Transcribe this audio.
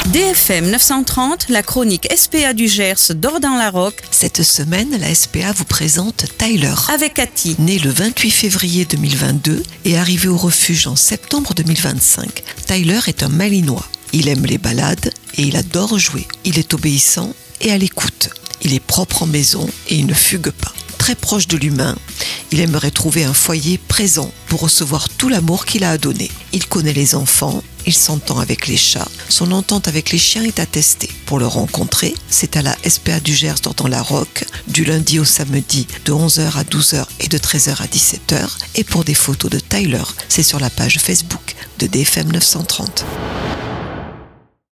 DFM 930, la chronique SPA du Gers d'Ordan-la-Roque. Cette semaine, la SPA vous présente Tyler. Avec Cathy. Né le 28 février 2022 et arrivé au refuge en septembre 2025, Tyler est un Malinois. Il aime les balades et il adore jouer. Il est obéissant et à l'écoute. Il est propre en maison et il ne fugue pas. Très proche de l'humain, il aimerait trouver un foyer présent pour recevoir tout l'amour qu'il a à donner. Il connaît les enfants, il s'entend avec les chats, son entente avec les chiens est attestée. Pour le rencontrer, c'est à la SPA du Gers d'Ordan-la-Roque, du lundi au samedi de 11h à 12h et de 13h à 17h. Et pour des photos de Tyler, c'est sur la page Facebook de DFM 930.